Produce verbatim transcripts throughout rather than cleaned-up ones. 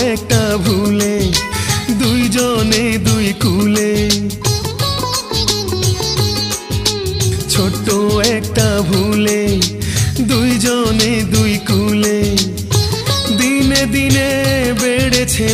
একটা ভুলে দুইজনে দুই কুলে, ছোট্ট একটা ভুলে দুইজনে দুই কুলে, দিনে দিনে বেড়েছে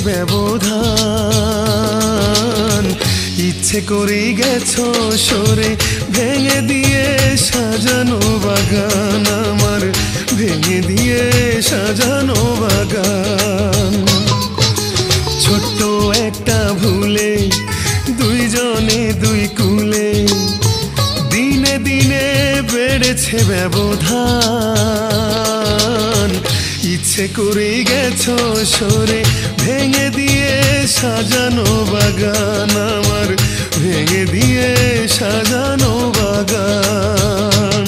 ব্যবধান। ইচ্ছে করেই গেছো সরে ভেঙে দিয়ে সাজানো বাগান আমার, ভেঙে দিয়ে সাজানো বাগান। ছোট্ট একটা ভুলে দুইজনে দুই কুলে, দিনে দিনে বেড়েছে ব্যবধান। ইচ্ছে করেই গেছো সরে ভেঙে দিয়ে সাজানো বাগান আমার, ভেঙে দিয়ে সাজানো বাগান।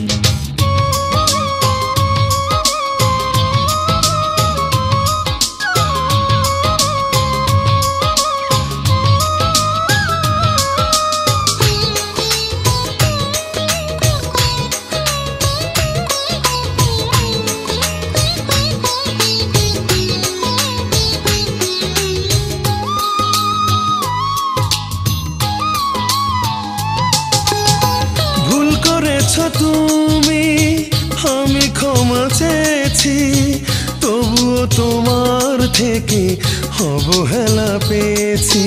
তুমি আমি ক্ষমা চেয়েছি, তবুও তোমার থেকে অবহেলা পেয়েছি।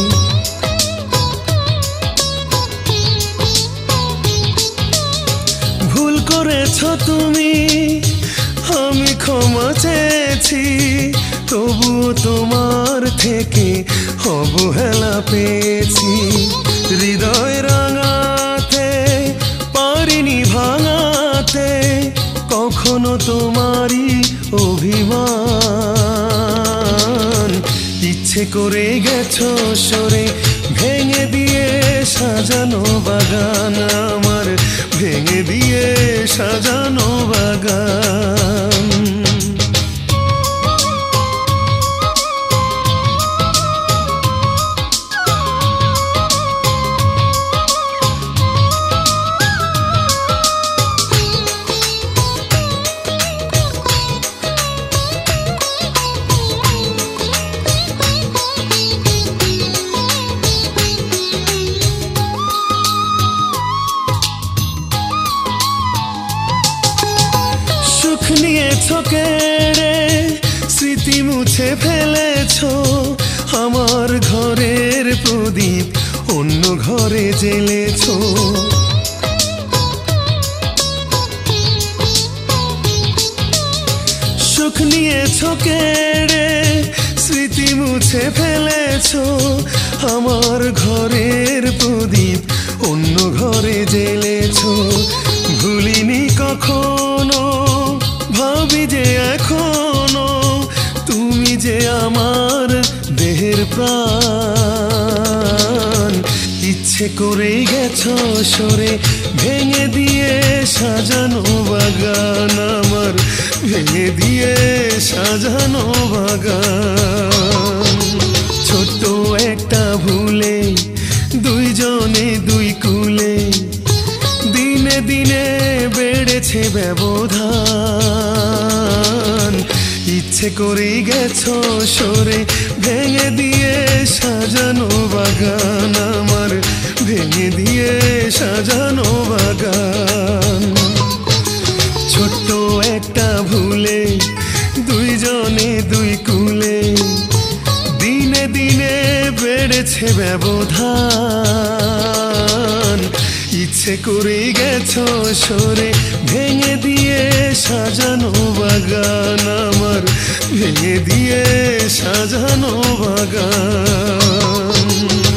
ভুল করেছ তুমি আমি ক্ষমা চেয়েছি, তবুও তোমার থেকে অবহেলা পেয়েছি। হৃদয় রাঙাতে পারিনি ভাঙাতে কখনো তোমারই অভিমান। ইচ্ছে করে গেছো সরে ভেঙে দিয়ে সাজানো বাগান আমার, ভেঙে দিয়ে সাজানো বাগান। নিয়েছো কেড়ে স্মৃতি মুছে ফেলেছো, আমার ঘরের প্রদীপ অন্য ঘরে জ্বেলেছো। সুখ নিয়েছো কেড়ে স্মৃতি মুছে ফেলেছো, আমার ঘরের প্রদীপ অন্য ঘরে জ্বেলেছো। ভুলিনি কখনো ভাবি যে এখনো তুমি যে আমার দেহের প্রাণ। ইচ্ছে করেই গেছো সরে ভেঙে দিয়ে সাজানো বাগান আমার, ভেঙে দিয়ে সাজানো বাগান। ছোট্ট একটা ভুলে দুইজনে দুই কুলে, দিনে দিনে বেড়েছে ব্যবধান। ইচ্ছে করেই গেছো সরে ভেঙে দিয়ে সাজানো বাগান আমার, ভেঙে দিয়ে সাজানো বাগান। ছোট্ট একটা ভুলে দুইজনে দুই কুলে, দিনে দিনে বেড়েছে ব্যবধান। ইচ্ছে করেই গেছো সরে ভেঙে দিয়ে সাজানো বাগান আমার, ভেঙে দিয়ে সাজানো বাগান।